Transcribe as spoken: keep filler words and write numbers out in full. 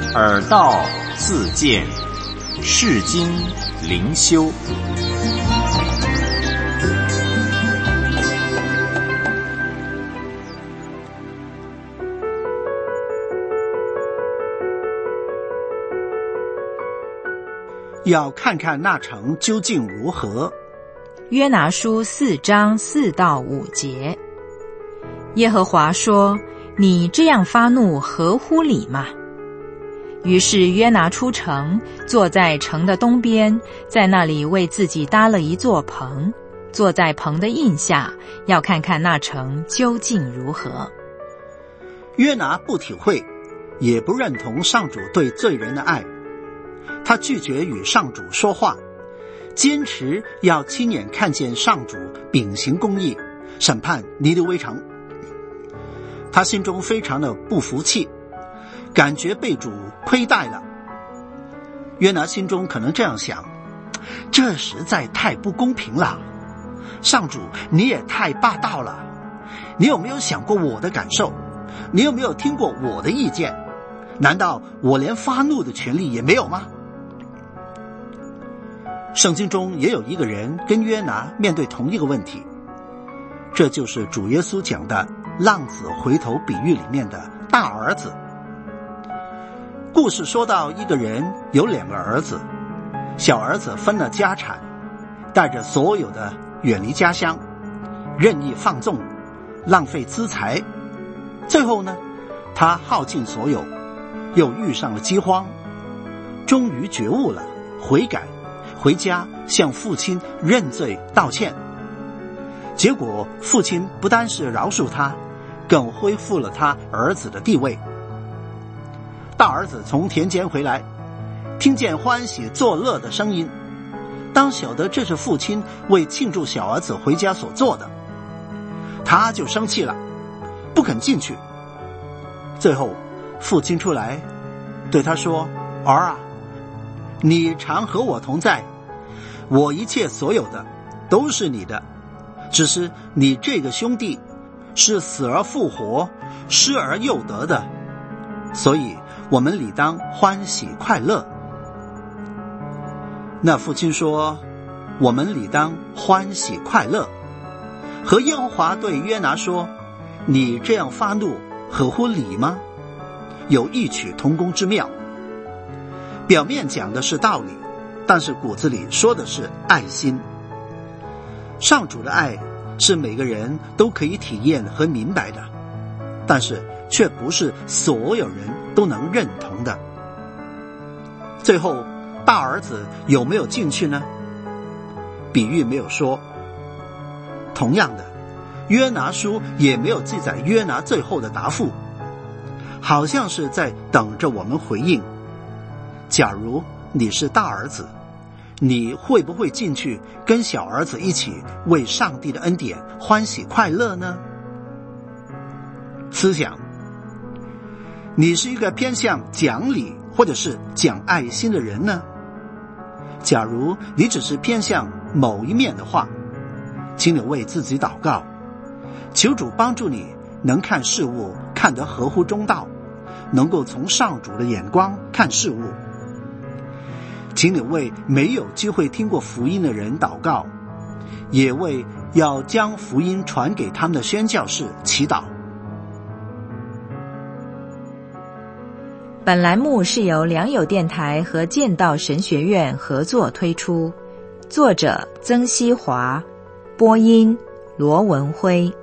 耳道自见，世经灵修。 要看看那城究竟如何。 约拿书四章四到五节。耶和华说：你这样发怒合乎理吗？于是约拿出城，坐在城的东边，在那里为自己搭了一座棚，坐在棚的印下，要看看那城究竟如何。 约拿不体会，也不认同上主对罪人的爱，他拒绝与上主说话，坚持要亲眼看见上主秉行公义，审判尼尼微城。他心中非常的不服气，感觉被主亏待了。约拿心中可能这样想，这实在太不公平了，上主你也太霸道了，你有没有想过我的感受？你有没有听过我的意见？难道我连发怒的权利也没有吗？圣经中也有一个人跟约拿面对同一个问题，这就是主耶稣讲的浪子回头比喻里面的大儿子。故事说到一个人有两个儿子，小儿子分了家产，带着所有的远离家乡，任意放纵，浪费资财。最后呢，他耗尽所有，又遇上了饥荒，终于觉悟了，悔改，回家向父亲认罪道歉。结果父亲不单是饶恕他，更恢复了他儿子的地位。大儿子从田间回来，听见欢喜作乐的声音，当晓得这是父亲为庆祝小儿子回家所做的，他就生气了，不肯进去。最后父亲出来对他说：儿啊，你常和我同在，我一切所有的都是你的，只是你这个兄弟是死而复活，失而又得的，所以我们理当欢喜快乐。那父亲说：我们理当欢喜快乐。和耶和华对约拿说：你这样发怒合乎理吗？有异曲同工之妙。表面讲的是道理，但是骨子里说的是爱心。上主的爱是每个人都可以体验和明白的，但是却不是所有人都能认同的。最后大儿子有没有进去呢？比喻没有说。同样的，约拿书也没有记载约拿最后的答复，好像是在等着我们回应。假如你是大儿子，你会不会进去跟小儿子一起为上帝的恩典欢喜快乐呢？思想，你是一个偏向讲理或者是讲爱心的人呢？假如你只是偏向某一面的话，请你为自己祷告，求主帮助你能看事物看得合乎中道，能够从上主的眼光看事物。请你为没有机会听过福音的人祷告，也为要将福音传给他们的宣教士祈祷。 本栏目是由良友电台和剑道神学院合作推出，作者曾希华，播音罗文辉。